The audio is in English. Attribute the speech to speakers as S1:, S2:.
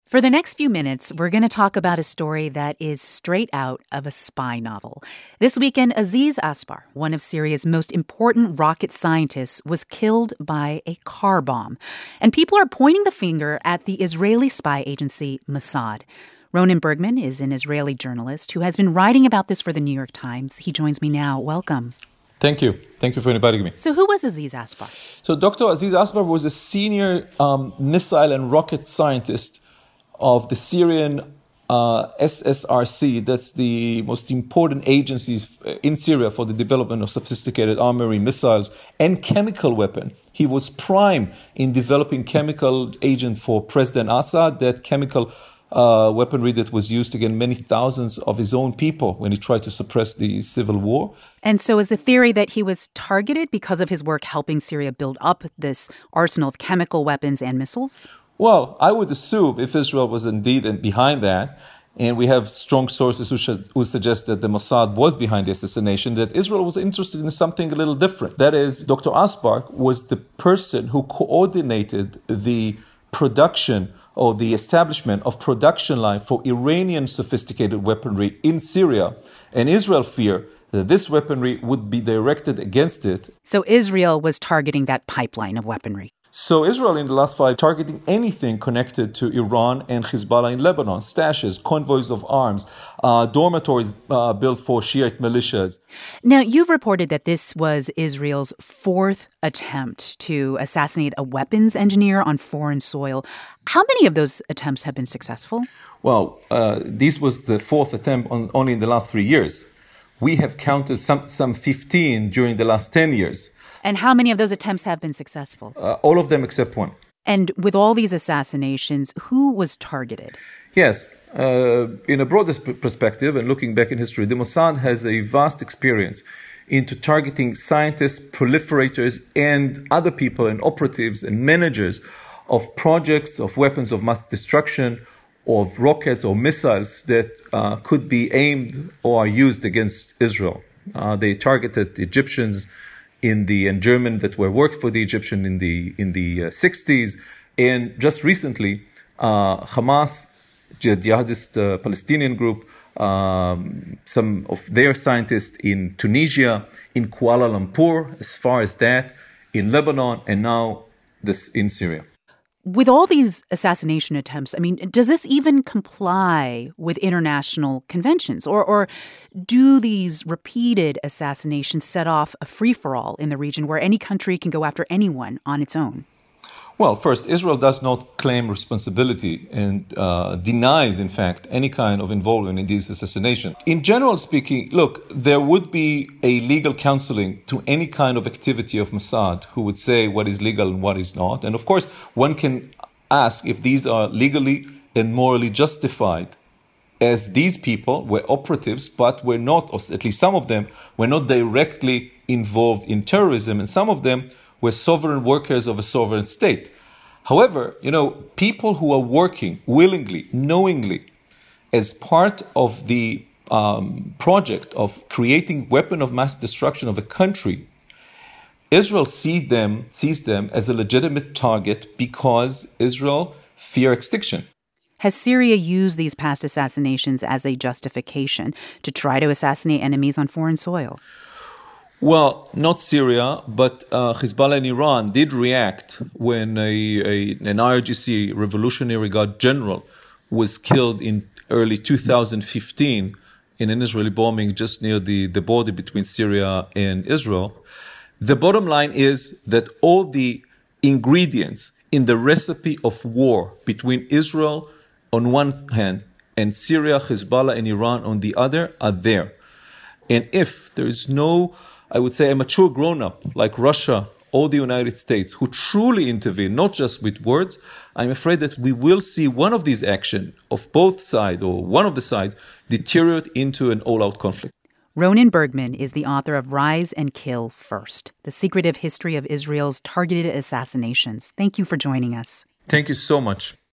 S1: For the next few minutes, we're going to talk about a story that is straight out of a spy novel. This weekend, Aziz Aspar, one of Syria's most important rocket scientists, was killed by a car bomb. And people are pointing the finger at the Israeli spy agency Mossad. Ronen Bergman is an Israeli journalist who has been writing about this for the New York Times. He joins me now. Welcome.
S2: Thank you. Thank you for inviting me.
S1: So who was Aziz Aspar?
S2: So Dr. Aziz Aspar was a senior missile and rocket scientist of the Syrian SSRC. That's the most important agencies in Syria for the development of sophisticated armory, missiles, and chemical weapon. He was prime in developing chemical agent for President Assad, that chemical weaponry that was used against many thousands of his own people when he tried to suppress the civil war.
S1: And so is the theory that he was targeted because of his work helping Syria build up this arsenal of chemical weapons and missiles?
S2: Well, I would assume if Israel was indeed behind that, and we have strong sources who suggest that the Mossad was behind the assassination, that Israel was interested in something a little different. That is, Dr. Aspar was the person who coordinated the production or the establishment of production line for Iranian sophisticated weaponry in Syria. And Israel feared that this weaponry would be directed against it.
S1: So Israel was targeting that pipeline of weaponry.
S2: So Israel in the last fight targeting anything connected to Iran and Hezbollah in Lebanon, stashes, convoys of arms, dormitories built for Shiite militias.
S1: Now, you've reported that this was Israel's fourth attempt to assassinate a weapons engineer on foreign soil. How many of those attempts have been successful?
S2: Well, this was the fourth attempt only in the last 3 years. We have counted some 15 during the last 10 years.
S1: And how many of those attempts have been successful?
S2: All of them except one.
S1: And with all these assassinations, who was targeted?
S2: Yes. In a broader perspective and looking back in history, the Mossad has a vast experience into targeting scientists, proliferators, and other people and operatives and managers of projects of weapons of mass destruction, of rockets or missiles that could be aimed or are used against Israel. They targeted Egyptians and German that were worked for the Egyptian in the 60s. And just recently, Hamas, the jihadist Palestinian group, some of their scientists in Tunisia, in Kuala Lumpur, as far as that, in Lebanon, and now this in Syria.
S1: With all these assassination attempts, does this even comply with international conventions? Or do these repeated assassinations set off a free-for-all in the region where any country can go after anyone on its own?
S2: Well, first, Israel does not claim responsibility and denies, in fact, any kind of involvement in these assassinations. In general speaking, look, there would be a legal counseling to any kind of activity of Mossad who would say what is legal and what is not. And of course, one can ask if these are legally and morally justified, as these people were operatives, but were not, or at least some of them, were not directly involved in terrorism, and some of them were sovereign workers of a sovereign state. However, people who are working willingly, knowingly, as part of the project of creating weapon of mass destruction of a country, Israel sees them as a legitimate target because Israel fear extinction.
S1: Has Syria used these past assassinations as a justification to try to assassinate enemies on foreign soil?
S2: Well, not Syria, but Hezbollah and Iran did react when an IRGC Revolutionary Guard general was killed in early 2015 in an Israeli bombing just near the border between Syria and Israel. The bottom line is that all the ingredients in the recipe of war between Israel on one hand and Syria, Hezbollah, and Iran on the other are there. And if there is no, I would say, a mature grown-up like Russia or the United States who truly intervene, not just with words, I'm afraid that we will see one of these actions of both sides or one of the sides deteriorate into an all-out conflict.
S1: Ronen Bergman is the author of Rise and Kill First, The Secretive History of Israel's Targeted Assassinations. Thank you for joining us.
S2: Thank you so much.